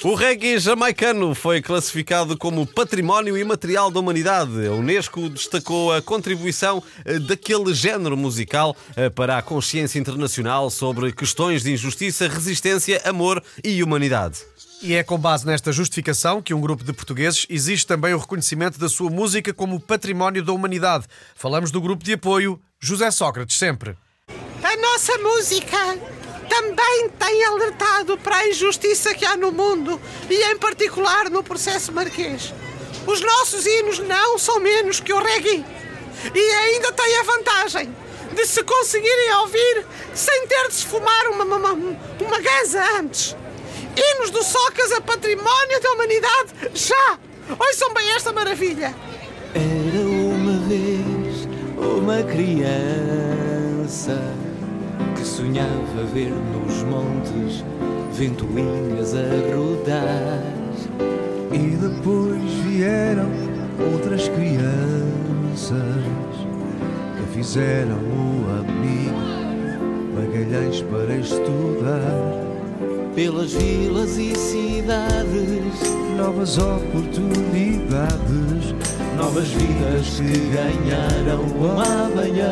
O reggae jamaicano foi classificado como Património Imaterial da Humanidade. A Unesco destacou a contribuição daquele género musical para a consciência internacional sobre questões de injustiça, resistência, amor e humanidade. E é com base nesta justificação que um grupo de portugueses exige também o reconhecimento da sua música como Património da Humanidade. Falamos do grupo de apoio José Sócrates Sempre. A nossa música também tem alertado para a injustiça que há no mundo e, em particular, no processo marquês. Os nossos hinos não são menos que o reggae e ainda têm a vantagem de se conseguirem ouvir sem ter de se fumar uma ganza antes. Hinos do Socas a Património da Humanidade já! Ouçam bem esta maravilha! Era uma vez uma criança que sonhava ver nos montes ventoinhas a rodar. E depois vieram outras crianças que fizeram o amigo Magalhães para estudar. Pelas vilas e cidades, Novas oportunidades, novas vidas que ganharam amanhã.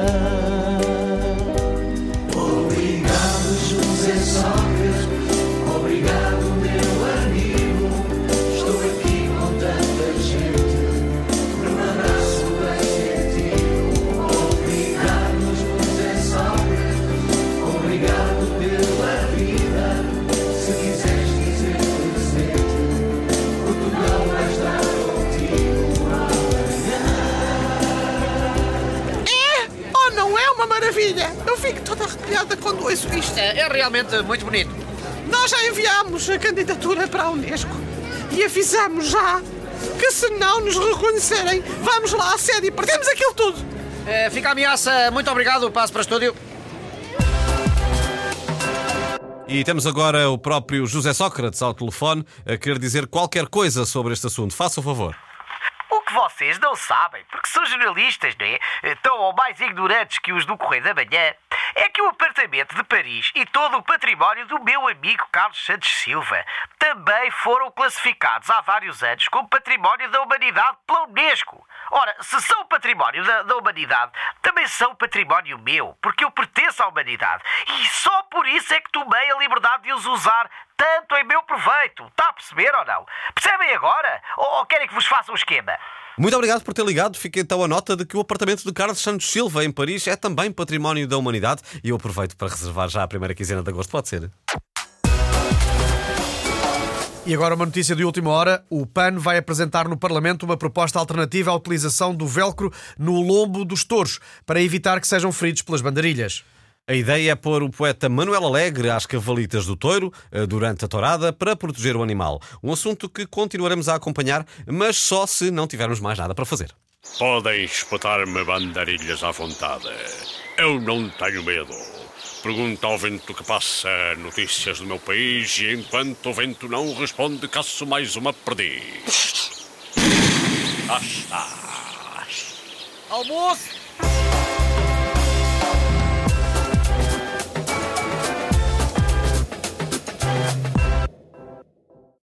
Obrigado, José Sócrates, obrigado, meu amigo. Estou aqui com tanta gente, num abraço bem gentil. Obrigado, José Sócrates, obrigado pela vida. Se quiseres dizer presente, Portugal vai estar contigo amanhã. É ou não é uma maravilha? Eu fico toda arrepiada quando ouço isto. É realmente muito bonito. Nós já enviámos a candidatura para a Unesco e avisamos já que se não nos reconhecerem, vamos lá à sede e perdemos aquilo tudo. Fica a ameaça. Muito obrigado. Passo para o estúdio. E temos agora o próprio José Sócrates ao telefone a querer dizer qualquer coisa sobre este assunto. Faça o favor. O que vocês não sabem, porque são jornalistas, não é? Tão ou mais ignorantes que os do Correio da Manhã, é que o apartamento de Paris e todo o património do meu amigo Carlos Santos Silva também foram classificados há vários anos como Património da Humanidade pela Unesco. Ora, se são património da humanidade, também são património meu, porque eu pertenço à humanidade. E só por isso é que tomei a liberdade de os usar tanto em meu proveito. Está a perceber ou não? Percebem agora? Ou querem que vos faça um esquema? Muito obrigado por ter ligado. Fica então a nota de que o apartamento de Carlos Santos Silva, em Paris, é também Património da Humanidade. E eu aproveito para reservar já a primeira quinzena de agosto. Pode ser? E agora uma notícia de última hora. O PAN vai apresentar no Parlamento uma proposta alternativa à utilização do velcro no lombo dos touros, para evitar que sejam feridos pelas bandarilhas. A ideia é pôr o poeta Manuel Alegre às cavalitas do touro durante a tourada para proteger o animal. Um assunto que continuaremos a acompanhar, mas só se não tivermos mais nada para fazer. Podem espetar-me bandarilhas à vontade. Eu não tenho medo. Pergunta ao vento que passa notícias do meu país e enquanto o vento não responde, caço mais uma perdiz. Almoço!